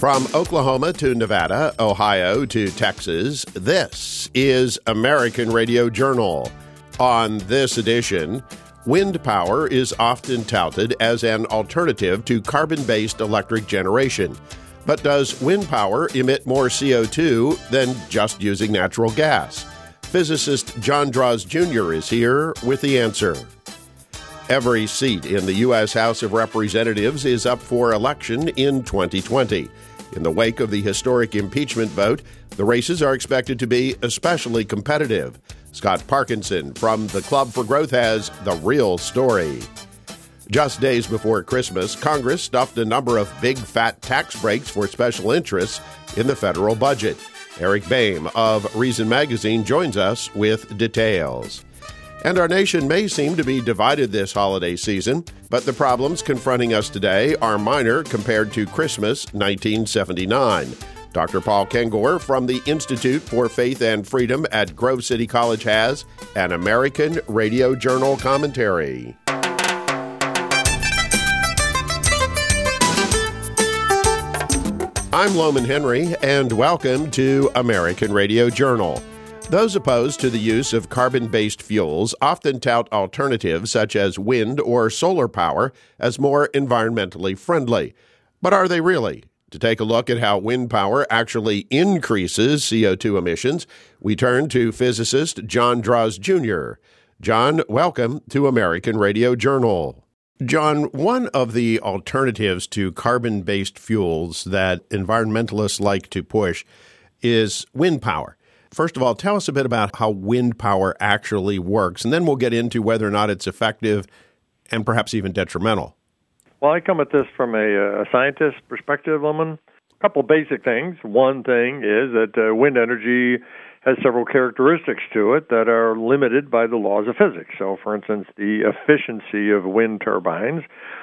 From Oklahoma to Nevada, Ohio to Texas, this is American Radio Journal. On this edition, wind power is often touted as an alternative to carbon-based electric generation. But does wind power emit more CO2 than just using natural gas? Physicist John Draws Jr. is here with the answer. Every seat in the U.S. House of Representatives is up for election in 2020. In the wake of the historic impeachment vote, the races are expected to be especially competitive. Scott Parkinson from the Club for Growth has the real story. Just days before Christmas, Congress stuffed a number of big fat tax breaks for special interests in the federal budget. Eric Boehm of Reason Magazine joins us with details. And our nation may seem to be divided this holiday season, but the problems confronting us today are minor compared to Christmas 1979. Dr. Paul Kengor from the Institute for Faith and Freedom at Grove City College has an American Radio Journal commentary. I'm Loman Henry, and welcome to American Radio Journal. Those opposed to the use of carbon-based fuels often tout alternatives such as wind or solar power as more environmentally friendly. But are they really? To take a look at how wind power actually increases CO2 emissions, we turn to physicist John Draws Jr. John, welcome to American Radio Journal. John, one of the alternatives to carbon-based fuels that environmentalists like to push is wind power. First of all, tell us a bit about how wind power actually works, and then we'll get into whether or not it's effective and perhaps even detrimental. Well, I come at this from a scientist perspective, Loman. A couple basic things. One thing is that wind energy has several characteristics to it that are limited by the laws of physics. So, for instance, the efficiency of wind turbines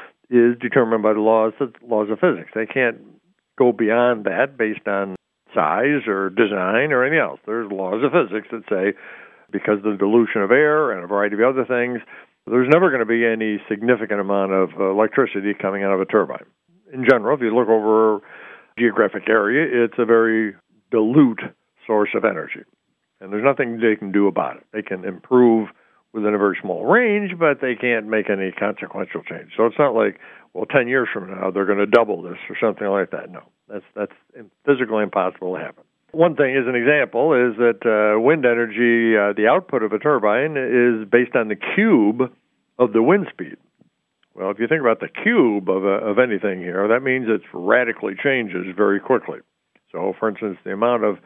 is determined by the laws of physics. They can't go beyond that based on size or design or anything else. There's laws of physics that say because of the dilution of air and a variety of other things, there's never going to be any significant amount of electricity coming out of a turbine. In general, if you look over a geographic area, it's a very dilute source of energy. And there's nothing they can do about it. They can improve within a very small range, but they can't make any consequential change. So it's not like, well, 10 years from now, they're going to double this or something like that. No, that's physically impossible to happen. One thing, as an example, is that wind energy, the output of a turbine, is based on the cube of the wind speed. Well, if you think about the cube of anything here, that means it radically changes very quickly. So, for instance, the amount of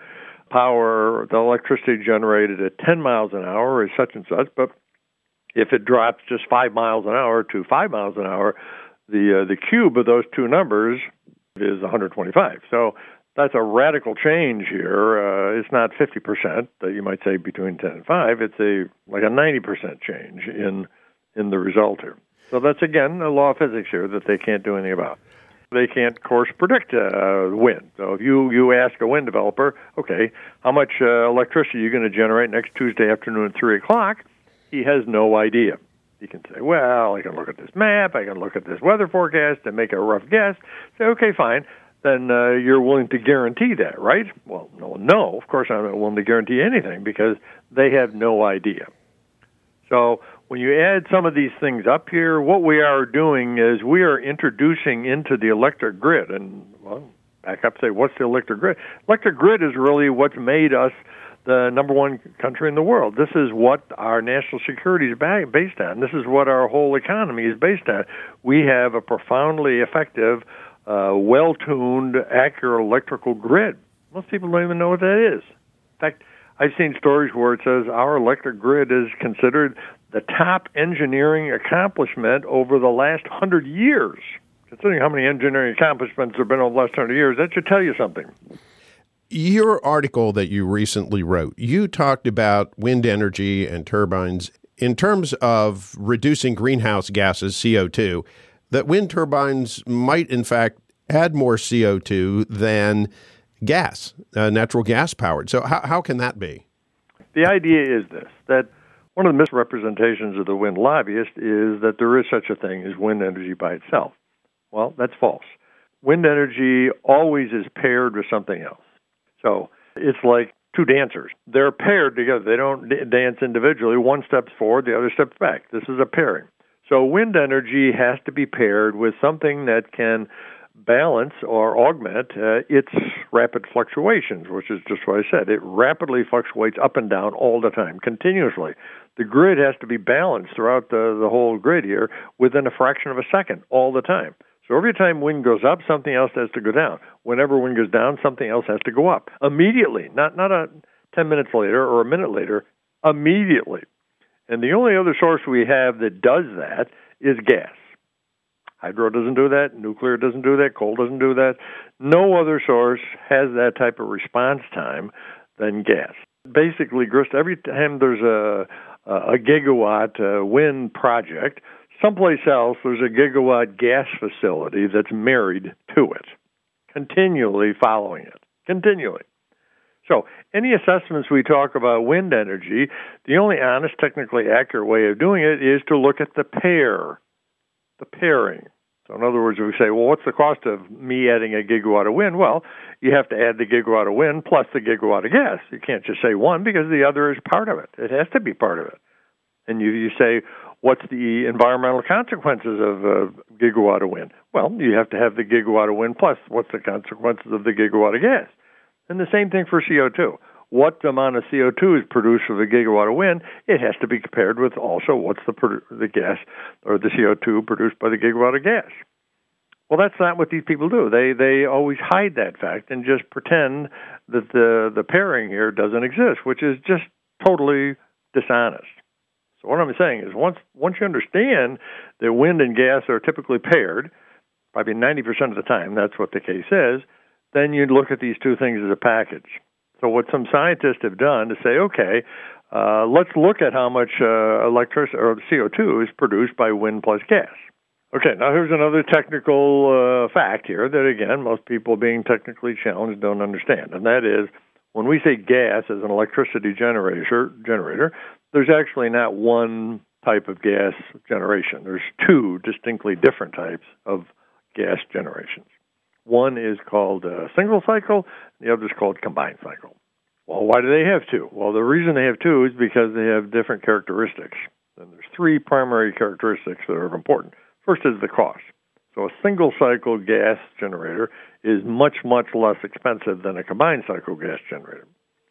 power, the electricity generated at 10 miles an hour is such and such, but if it drops just 5 miles an hour to 5 miles an hour, the cube of those two numbers is 125. So that's a radical change here. It's not 50% that you might say between 10 and 5. It's like a 90% change in the result here. So that's, again, a law of physics here that they can't do anything about. They can't, of course, predict wind. So if you ask a wind developer, okay, how much electricity are you going to generate next Tuesday afternoon at 3 o'clock? He has no idea. He can say, well, I can look at this map, I can look at this weather forecast and make a rough guess. Say, okay, fine. Then you're willing to guarantee that, right? Well, no, of course I'm not willing to guarantee anything because they have no idea. So when you add some of these things up here, what we are doing is we are introducing into the electric grid, and, well, back up and say, what's the electric grid? Electric grid is really what's made us the number one country in the world. This is what our national security is based on. This is what our whole economy is based on. We have a profoundly effective, well-tuned, accurate electrical grid. Most people don't even know what that is. In fact, I've seen stories where it says our electric grid is considered the top engineering accomplishment over the last 100 years. Considering how many engineering accomplishments there have been over the last 100 years, that should tell you something. Your article that you recently wrote, you talked about wind energy and turbines in terms of reducing greenhouse gases, CO2, that wind turbines might, in fact, add more CO2 than gas, natural gas powered. So how can that be? The idea is this, that one of the misrepresentations of the wind lobbyist is that there is such a thing as wind energy by itself. Well, that's false. wind energy always is paired with something else. So it's like two dancers. They're paired together. They don't dance individually. One steps forward, the other steps back. This is a pairing. So wind energy has to be paired with something that can balance or augment its rapid fluctuations, which is just what I said. It rapidly fluctuates up and down all the time, continuously. The grid has to be balanced throughout the whole grid here within a fraction of a second all the time. So every time wind goes up, something else has to go down. Whenever wind goes down, something else has to go up immediately, not 10 minutes later or a minute later, immediately. And the only other source we have that does that is gas. Hydro doesn't do that. Nuclear doesn't do that. Coal doesn't do that. No other source has that type of response time than gas. Basically, Grist, every time there's a gigawatt wind project, someplace else there's a gigawatt gas facility that's married to it, continually following it, continually. So any assessments we talk about wind energy, the only honest, technically accurate way of doing it is to look at the pairing. So in other words, if we say, well, what's the cost of me adding a gigawatt of wind? Well, you have to add the gigawatt of wind plus the gigawatt of gas. You can't just say one because the other is part of it. It has to be part of it. And you say, what's the environmental consequences of a gigawatt of wind? Well, you have to have the gigawatt of wind plus what's the consequences of the gigawatt of gas. And the same thing for CO2. What amount of CO2 is produced with a gigawatt of wind? It has to be compared with also what's the gas or the CO2 produced by the gigawatt of gas. Well, that's not what these people do. They always hide that fact and just pretend that the pairing here doesn't exist, which is just totally dishonest. So what I'm saying is once you understand that wind and gas are typically paired, probably 90% of the time that's what the case is, then you look at these two things as a package. So what some scientists have done to say, okay, let's look at how much electricity or CO2 is produced by wind plus gas. Okay, now here's another technical fact here that, again, most people being technically challenged don't understand, and that is when we say gas as an electricity generator, there's actually not one type of gas generation. There's two distinctly different types of gas generations. One is called single cycle, the other is called combined cycle. Well, why do they have two? Well, the reason they have two is because they have different characteristics. And there's three primary characteristics that are important. First is the cost. So a single cycle gas generator is much, much less expensive than a combined cycle gas generator.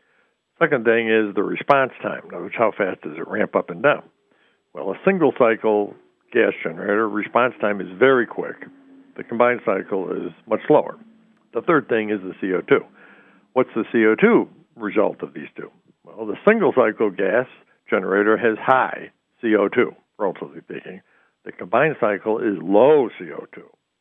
Second thing is the response time. In other words, how fast does it ramp up and down? Well, a single cycle gas generator response time is very quick. The combined cycle is much slower. The third thing is the CO2. What's the CO2 result of these two? Well, the single cycle gas generator has high CO2, relatively speaking. The combined cycle is low CO2.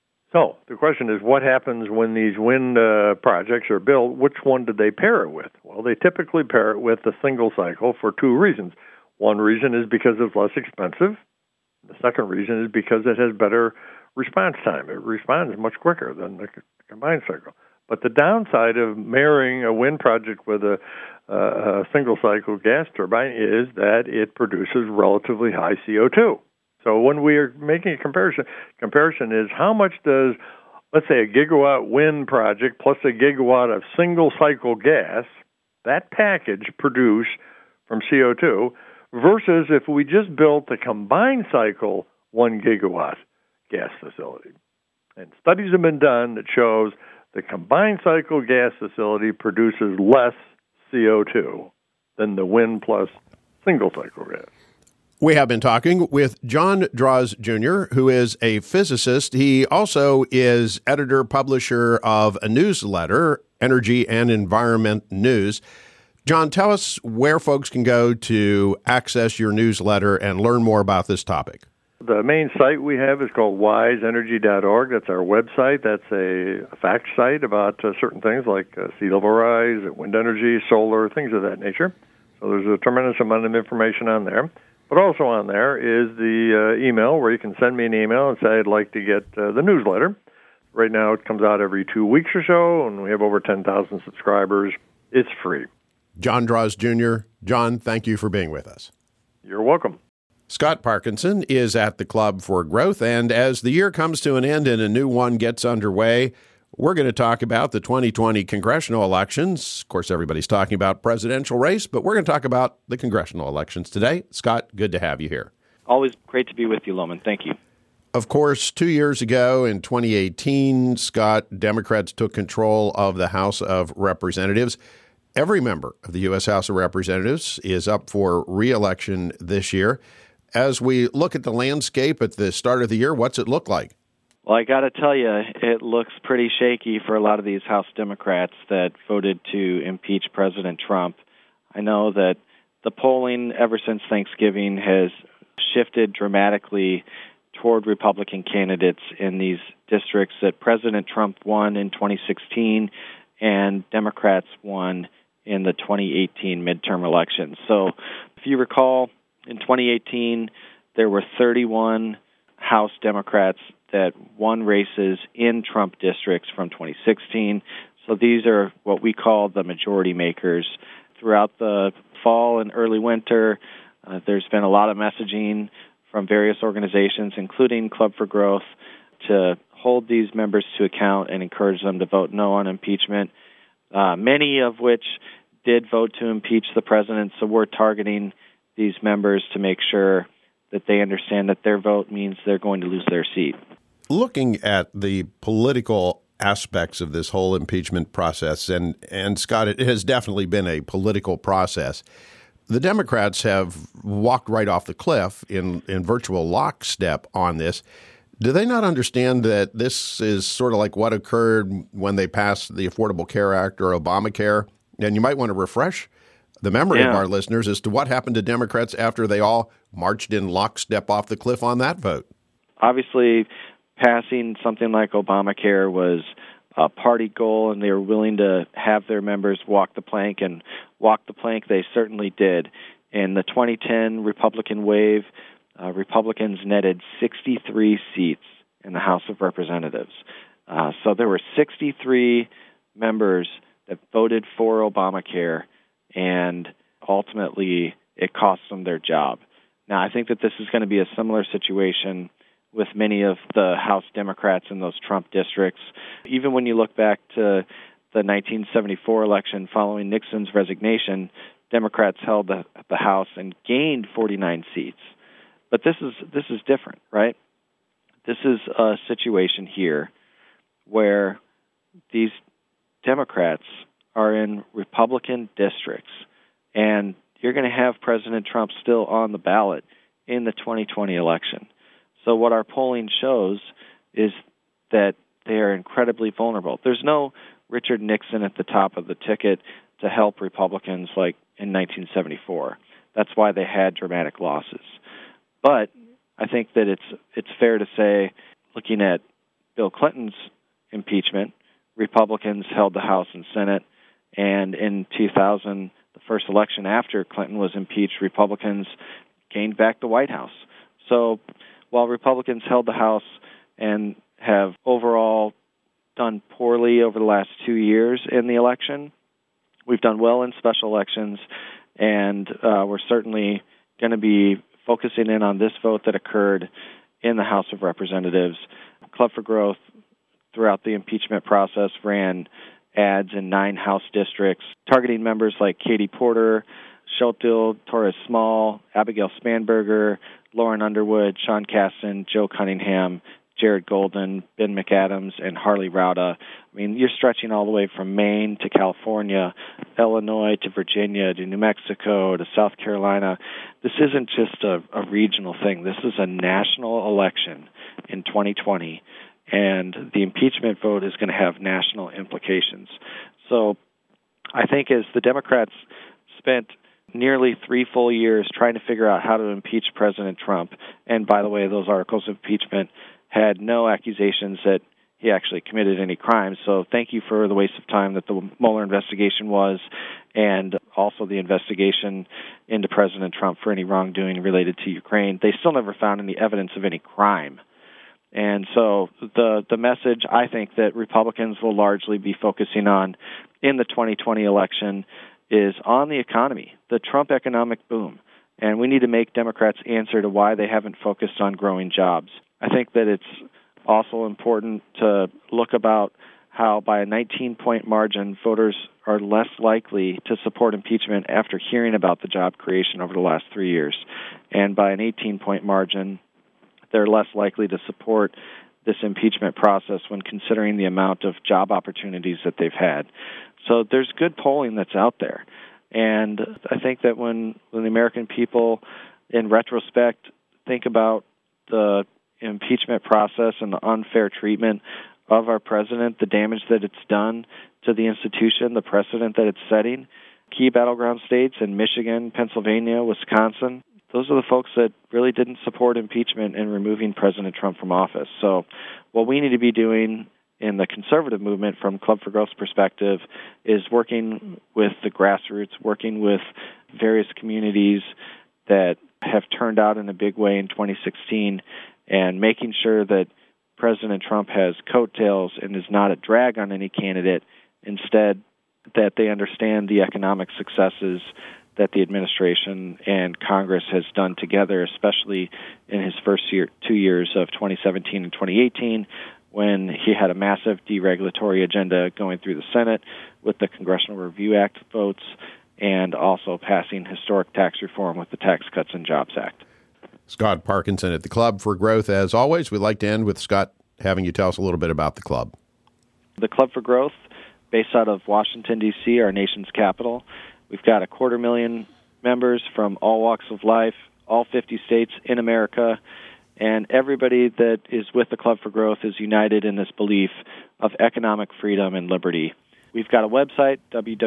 So the question is, what happens when these wind projects are built? Which one do they pair it with? Well, they typically pair it with the single cycle for two reasons. One reason is because it's less expensive. The second reason is because it has better response time. It responds much quicker than the combined cycle. But the downside of marrying a wind project with a single cycle gas turbine is that it produces relatively high CO2. So when we are making a comparison is how much does, let's say, a gigawatt wind project plus a gigawatt of single cycle gas, that package produce from CO2 versus if we just built a combined cycle 1 gigawatt gas facility. And studies have been done that shows the combined cycle gas facility produces less CO2 than the wind plus single cycle gas. We have been talking with John Draws, Jr., who is a physicist. He also is editor-publisher of a newsletter, Energy and Environment News. John, tell us where folks can go to access your newsletter and learn more about this topic. The main site we have is called wiseenergy.org. That's our website. That's a fact site about certain things like sea level rise, wind energy, solar, things of that nature. So there's a tremendous amount of information on there. But also on there is the email where you can send me an email and say, I'd like to get the newsletter. Right now it comes out every 2 weeks or so, and we have over 10,000 subscribers. It's free. John Draws, Jr. John, thank you for being with us. You're welcome. Scott Parkinson is at the Club for Growth, and as the year comes to an end and a new one gets underway, we're going to talk about the 2020 congressional elections. Of course, everybody's talking about presidential race, but we're going to talk about the congressional elections today. Scott, good to have you here. Always great to be with you, Loman. Thank you. Of course, 2 years ago in 2018, Scott, Democrats took control of the House of Representatives. Every member of the U.S. House of Representatives is up for re-election this year. As we look at the landscape at the start of the year, what's it look like? Well, I got to tell you, it looks pretty shaky for a lot of these House Democrats that voted to impeach President Trump. I know that the polling ever since Thanksgiving has shifted dramatically toward Republican candidates in these districts that President Trump won in 2016 and Democrats won in the 2018 midterm elections. So if you recall, in 2018, there were 31 House Democrats that won races in Trump districts from 2016. So these are what we call the majority makers. Throughout the fall and early winter, there's been a lot of messaging from various organizations, including Club for Growth, to hold these members to account and encourage them to vote no on impeachment, many of which did vote to impeach the president. So we're targeting these members to make sure that they understand that their vote means they're going to lose their seat. Looking at the political aspects of this whole impeachment process, and Scott, it has definitely been a political process. The Democrats have walked right off the cliff in virtual lockstep on this. Do they not understand that this is sort of like what occurred when they passed the Affordable Care Act or Obamacare? And you might want to refresh the memory of our listeners as to what happened to Democrats after they all marched in lockstep off the cliff on that vote. Obviously, passing something like Obamacare was a party goal, and they were willing to have their members walk the plank, and walk the plank they certainly did. In the 2010 Republican wave, Republicans netted 63 seats in the House of Representatives. So there were 63 members that voted for Obamacare, and ultimately it cost them their job. Now, I think that this is going to be a similar situation with many of the House Democrats in those Trump districts. Even when you look back to the 1974 election following Nixon's resignation, Democrats held the House and gained 49 seats. But this is different, right? This is a situation here where these Democrats are in Republican districts, and you're going to have President Trump still on the ballot in the 2020 election. So what our polling shows is that they are incredibly vulnerable. There's no Richard Nixon at the top of the ticket to help Republicans like in 1974. That's why they had dramatic losses. But I think that it's fair to say, looking at Bill Clinton's impeachment, Republicans held the House and Senate, and in 2000, the first election after Clinton was impeached, Republicans gained back the White House. So while Republicans held the House and have overall done poorly over the last 2 years in the election, we've done well in special elections, and we're certainly going to be focusing in on this vote that occurred in the House of Representatives. Club for Growth, throughout the impeachment process, ran ads in 9 House districts, targeting members like Katie Porter, Schofield, Torres Small, Abigail Spanberger, Lauren Underwood, Sean Casten, Joe Cunningham, Jared Golden, Ben McAdams, and Harley Rauda. I mean, you're stretching all the way from Maine to California, Illinois to Virginia to New Mexico to South Carolina. This isn't just a regional thing. This is a national election in 2020, and the impeachment vote is going to have national implications. So I think as the Democrats spent nearly 3 full years trying to figure out how to impeach President Trump, and by the way, those articles of impeachment had no accusations that he actually committed any crimes. So thank you for the waste of time that the Mueller investigation was, and also the investigation into President Trump for any wrongdoing related to Ukraine. They still never found any evidence of any crime. And so the message I think that Republicans will largely be focusing on in the 2020 election is on the economy, the Trump economic boom. And we need to make Democrats answer to why they haven't focused on growing jobs. I think that it's also important to look about how by a 19-point margin, voters are less likely to support impeachment after hearing about the job creation over the last 3 years. And by an 18-point margin, they're less likely to support this impeachment process when considering the amount of job opportunities that they've had. So there's good polling that's out there. And I think that when the American people, in retrospect, think about the impeachment process and the unfair treatment of our president, the damage that it's done to the institution, the precedent that it's setting, key battleground states in Michigan, Pennsylvania, Wisconsin, those are the folks that really didn't support impeachment and removing President Trump from office. So what we need to be doing in the conservative movement from Club for Growth's perspective is working with the grassroots, working with various communities that have turned out in a big way in 2016, and making sure that President Trump has coattails and is not a drag on any candidate, instead that they understand the economic successes that the administration and Congress has done together, especially in his first 2 years of 2017 and 2018, when he had a massive deregulatory agenda going through the Senate with the Congressional Review Act votes, and also passing historic tax reform with the Tax Cuts and Jobs Act. Scott Parkinson at the Club for Growth. As always, we'd like to end with Scott having you tell us a little bit about the club. The Club for Growth, based out of Washington, D.C., our nation's capital. We've got 250,000 members from all walks of life, all 50 states in America, and everybody that is with the Club for Growth is united in this belief of economic freedom and liberty. We've got a website,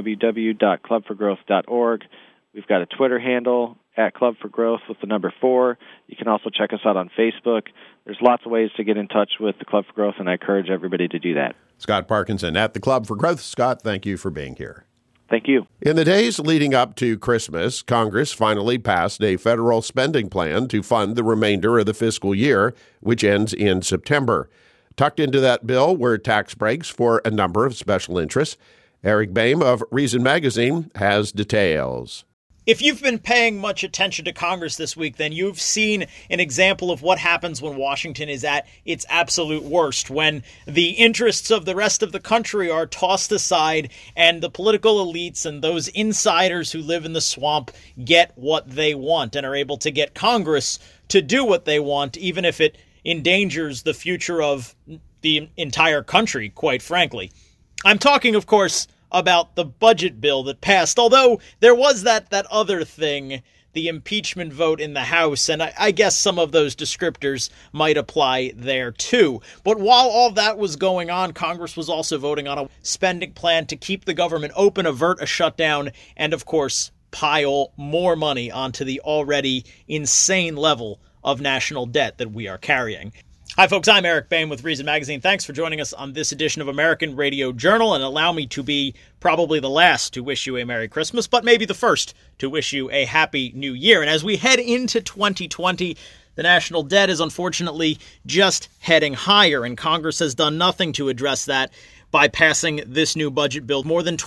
www.clubforgrowth.org. We've got a Twitter handle, @Club for Growth with the number 4. You can also check us out on Facebook. There's lots of ways to get in touch with the Club for Growth, and I encourage everybody to do that. Scott Parkinson at the Club for Growth. Scott, thank you for being here. Thank you. In the days leading up to Christmas, Congress finally passed a federal spending plan to fund the remainder of the fiscal year, which ends in September. Tucked into that bill were tax breaks for a number of special interests. Eric Boehm of Reason Magazine has details. If you've been paying much attention to Congress this week, then you've seen an example of what happens when Washington is at its absolute worst, when the interests of the rest of the country are tossed aside and the political elites and those insiders who live in the swamp get what they want and are able to get Congress to do what they want, even if it endangers the future of the entire country, quite frankly. I'm talking, of course, about the budget bill that passed, although there was that other thing, the impeachment vote in the House, and I guess some of those descriptors might apply there too. But while all that was going on, Congress was also voting on a spending plan to keep the government open, avert a shutdown, and of course, pile more money onto the already insane level of national debt that we are carrying. Hi, folks. I'm Eric Boehm with Reason Magazine. Thanks for joining us on this edition of American Radio Journal, and allow me to be probably the last to wish you a Merry Christmas, but maybe the first to wish you a Happy New Year. And as we head into 2020, the national debt is unfortunately just heading higher, and Congress has done nothing to address that by passing this new budget bill. More than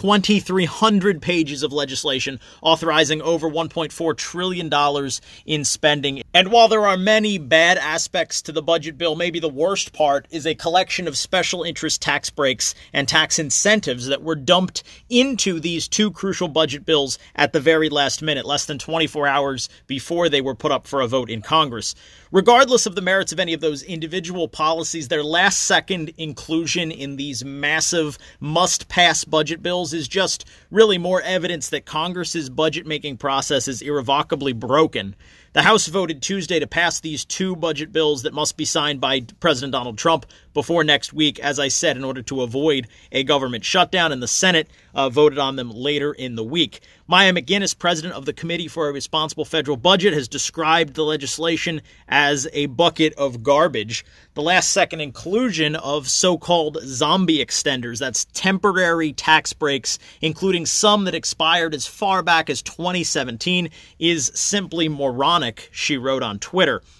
2,300 pages of legislation authorizing over $1.4 trillion in spending. And while there are many bad aspects to the budget bill, maybe the worst part is a collection of special interest tax breaks and tax incentives that were dumped into these two crucial budget bills at the very last minute, less than 24 hours before they were put up for a vote in Congress. Regardless of the merits of any of those individual policies, their last-second inclusion in these massive must-pass budget bills is just really more evidence that Congress's budget-making process is irrevocably broken. The House voted Tuesday to pass these two budget bills that must be signed by President Donald Trump before next week, as I said, in order to avoid a government shutdown, and the Senate voted on them later in the week. Maya McGuinness, president of the Committee for a Responsible Federal Budget, has described the legislation as a bucket of garbage. The last-second inclusion of so-called zombie extenders, that's temporary tax breaks, including some that expired as far back as 2017, is simply moronic, she wrote on Twitter.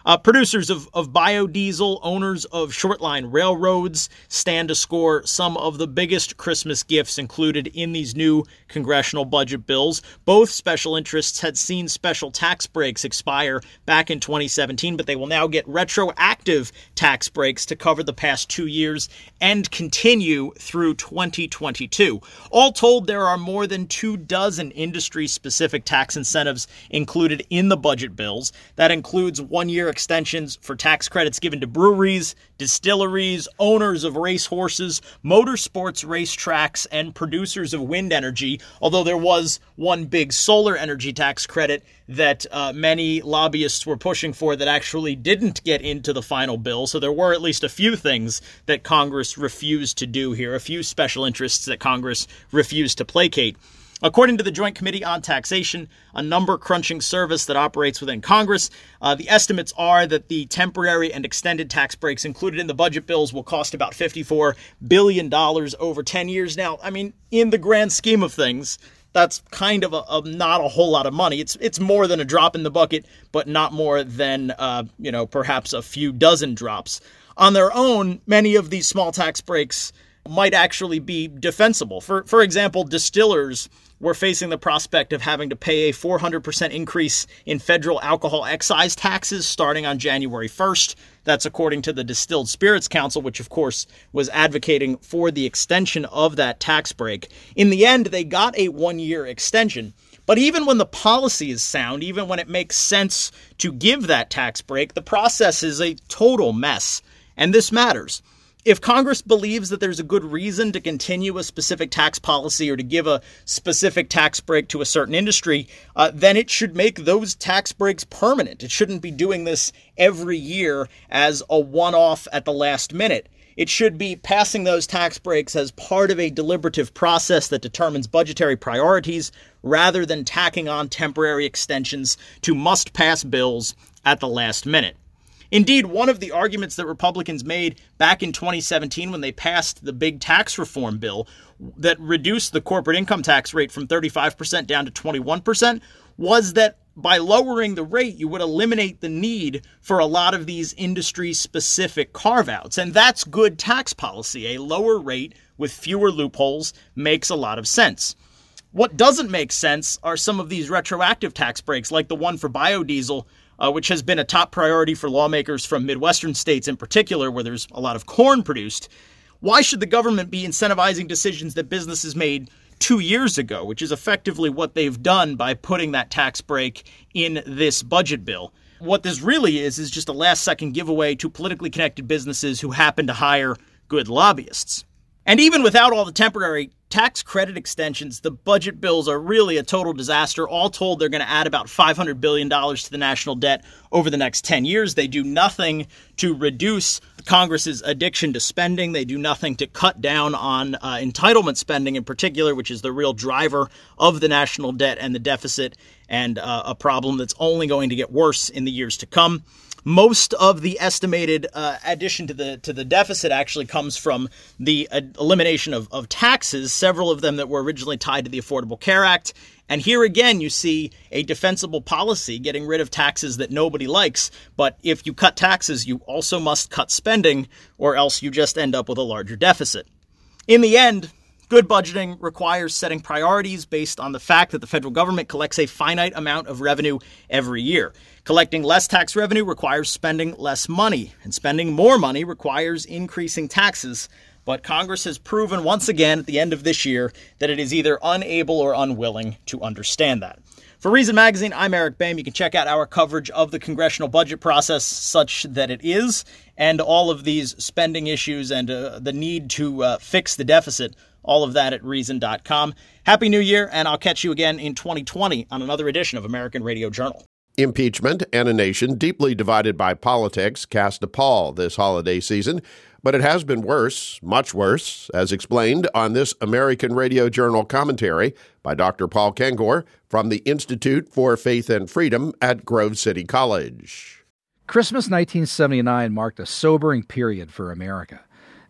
Producers of biodiesel, owners of shortline railroads stand to score some of the biggest Christmas gifts included in these new congressional budget bills. Both special interests had seen special tax breaks expire back in 2017, but they will now get retroactive tax breaks to cover the past 2 years and continue through 2022. All told, there are more than 24 industry-specific tax incentives included in the budget bills. That includes one-year extensions for tax credits given to breweries, distilleries, owners of racehorses, motorsports racetracks, and producers of wind energy, although there was one big solar energy tax credit that many lobbyists were pushing for that actually didn't get into the final bill. So there were at least a few things that Congress refused to do here, a few special interests that Congress refused to placate. According to the Joint Committee on Taxation, a number-crunching service that operates within Congress, the estimates are that the temporary and extended tax breaks included in the budget bills will cost about $54 billion over 10 years. Now, I mean, in the grand scheme of things, that's kind of not a whole lot of money. It's more than a drop in the bucket, but not more than, perhaps a few dozen drops. On their own, many of these small tax breaks might actually be defensible. For example, distillers were facing the prospect of having to pay a 400% increase in federal alcohol excise taxes starting on January 1st. That's according to the Distilled Spirits Council, which of course was advocating for the extension of that tax break. In the end, they got a one-year extension. But even when the policy is sound, even when it makes sense to give that tax break, the process is a total mess. And this matters. If Congress believes that there's a good reason to continue a specific tax policy or to give a specific tax break to a certain industry, then it should make those tax breaks permanent. It shouldn't be doing this every year as a one-off at the last minute. It should be passing those tax breaks as part of a deliberative process that determines budgetary priorities rather than tacking on temporary extensions to must-pass bills at the last minute. Indeed, one of the arguments that Republicans made back in 2017 when they passed the big tax reform bill that reduced the corporate income tax rate from 35% down to 21% was that by lowering the rate, you would eliminate the need for a lot of these industry-specific carve-outs. And that's good tax policy. A lower rate with fewer loopholes makes a lot of sense. What doesn't make sense are some of these retroactive tax breaks, like the one for biodiesel, which has been a top priority for lawmakers from Midwestern states in particular, where there's a lot of corn produced. Why should the government be incentivizing decisions that businesses made 2 years ago, which is effectively what they've done by putting that tax break in this budget bill? What this really is just a last-second giveaway to politically connected businesses who happen to hire good lobbyists. And even without all the temporary tax credit extensions, the budget bills are really a total disaster. All told, they're going to add about $500 billion to the national debt over the next 10 years. They do nothing to reduce Congress's addiction to spending. They do nothing to cut down on entitlement spending in particular, which is the real driver of the national debt and the deficit, and a problem that's only going to get worse in the years to come. Most of the estimated addition to the deficit actually comes from the elimination of taxes, several of them that were originally tied to the Affordable Care Act. And here again, you see a defensible policy getting rid of taxes that nobody likes. But if you cut taxes, you also must cut spending, or else you just end up with a larger deficit. In the end, good budgeting requires setting priorities based on the fact that the federal government collects a finite amount of revenue every year. Collecting less tax revenue requires spending less money, and spending more money requires increasing taxes. But Congress has proven once again at the end of this year that it is either unable or unwilling to understand that. For Reason Magazine, I'm Eric Boehm. You can check out our coverage of the congressional budget process, such that it is, and all of these spending issues and the need to fix the deficit, all of that at Reason.com. Happy New Year, and I'll catch you again in 2020 on another edition of American Radio Journal. Impeachment and a nation deeply divided by politics cast a pall this holiday season, but it has been worse, much worse, as explained on this American Radio Journal commentary by Dr. Paul Kengor from the Institute for Faith and Freedom at Grove City College. Christmas 1979 marked a sobering period for America.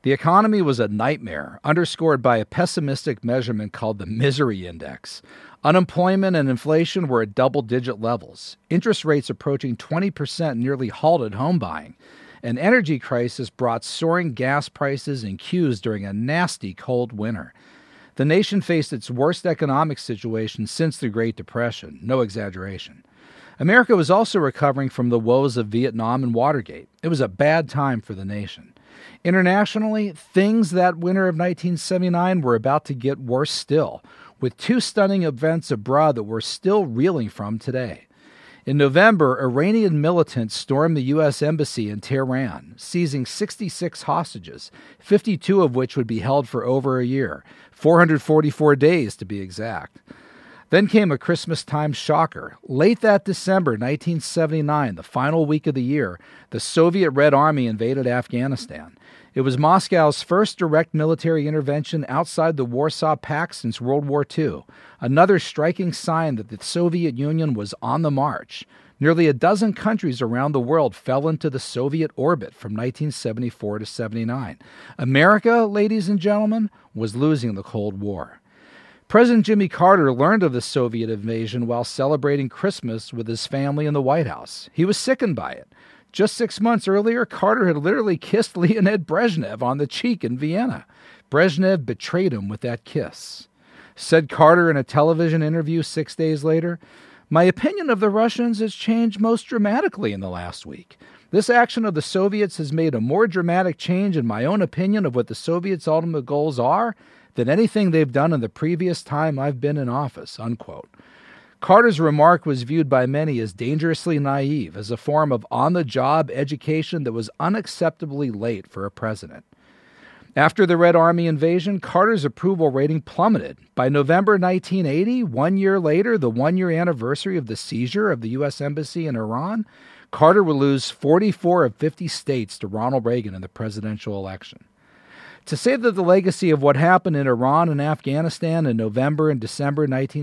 The economy was a nightmare, underscored by a pessimistic measurement called the Misery Index. Unemployment and inflation were at double-digit levels. Interest rates approaching 20% nearly halted home buying. An energy crisis brought soaring gas prices and queues during a nasty cold winter. The nation faced its worst economic situation since the Great Depression, no exaggeration. America was also recovering from the woes of Vietnam and Watergate. It was a bad time for the nation. Internationally, things that winter of 1979 were about to get worse still, with two stunning events abroad that we're still reeling from today. In November, Iranian militants stormed the U.S. Embassy in Tehran, seizing 66 hostages, 52 of which would be held for over a year, 444 days to be exact. Then came a Christmas-time shocker. Late that December 1979, the final week of the year, the Soviet Red Army invaded Afghanistan. It was Moscow's first direct military intervention outside the Warsaw Pact since World War II, another striking sign that the Soviet Union was on the march. Nearly a dozen countries around the world fell into the Soviet orbit from 1974 to 79. America, ladies and gentlemen, was losing the Cold War. President Jimmy Carter learned of the Soviet invasion while celebrating Christmas with his family in the White House. He was sickened by it. Just 6 months earlier, Carter had literally kissed Leonid Brezhnev on the cheek in Vienna. Brezhnev betrayed him with that kiss. Said Carter in a television interview 6 days later, "My opinion of the Russians has changed most dramatically in the last week. This action of the Soviets has made a more dramatic change in my own opinion of what the Soviets' ultimate goals are than anything they've done in the previous time I've been in office," unquote. Carter's remark was viewed by many as dangerously naive, as a form of on-the-job education that was unacceptably late for a president. After the Red Army invasion, Carter's approval rating plummeted. By November 1980, 1 year later, the one-year anniversary of the seizure of the U.S. Embassy in Iran, Carter would lose 44 of 50 states to Ronald Reagan in the presidential election. To say that the legacy of what happened in Iran and Afghanistan in November and December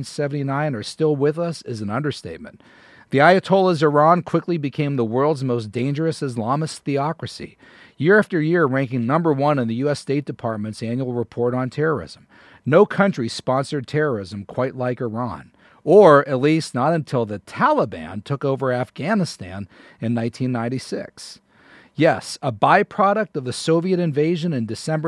1979 are still with us is an understatement. The Ayatollah's Iran quickly became the world's most dangerous Islamist theocracy, year after year ranking number one in the U.S. State Department's annual report on terrorism. No country sponsored terrorism quite like Iran, or at least not until the Taliban took over Afghanistan in 1996. Yes, a byproduct of the Soviet invasion in December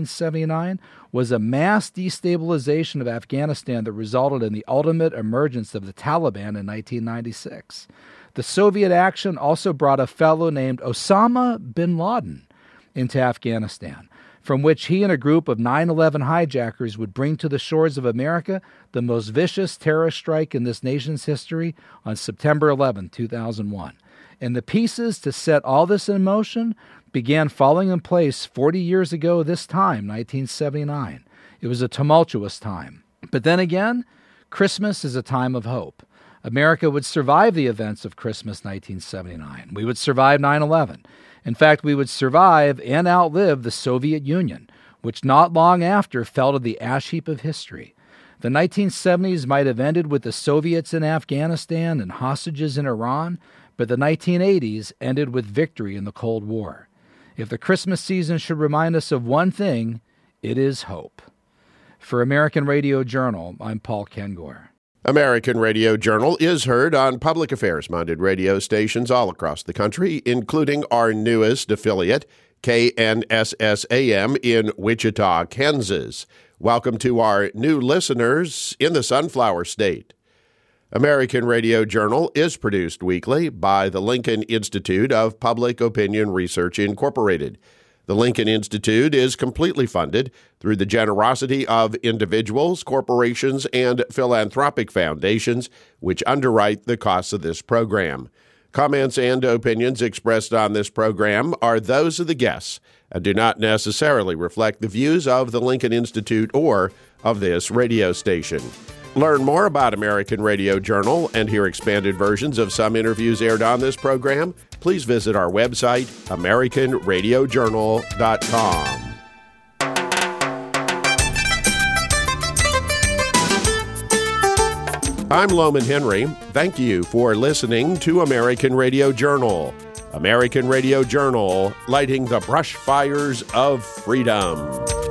1979 was a mass destabilization of Afghanistan that resulted in the ultimate emergence of the Taliban in 1996. The Soviet action also brought a fellow named Osama bin Laden into Afghanistan, from which he and a group of 9/11 hijackers would bring to the shores of America the most vicious terrorist strike in this nation's history on September 11, 2001. And the pieces to set all this in motion began falling in place 40 years ago this time, 1979. It was a tumultuous time. But then again, Christmas is a time of hope. America would survive the events of Christmas 1979. We would survive 9/11. In fact, we would survive and outlive the Soviet Union, which not long after fell to the ash heap of history. The 1970s might have ended with the Soviets in Afghanistan and hostages in Iran, but the 1980s ended with victory in the Cold War. If the Christmas season should remind us of one thing, it is hope. For American Radio Journal, I'm Paul Kengor. American Radio Journal is heard on public affairs-minded radio stations all across the country, including our newest affiliate, KNSS-AM in Wichita, Kansas. Welcome to our new listeners in the Sunflower State. American Radio Journal is produced weekly by the Lincoln Institute of Public Opinion Research, Incorporated. The Lincoln Institute is completely funded through the generosity of individuals, corporations, and philanthropic foundations, which underwrite the costs of this program. Comments and opinions expressed on this program are those of the guests and do not necessarily reflect the views of the Lincoln Institute or of this radio station. Learn more about American Radio Journal and hear expanded versions of some interviews aired on this program. Please visit our website, AmericanRadioJournal.com. I'm Loman Henry. Thank you for listening to American Radio Journal. American Radio Journal, lighting the brush fires of freedom.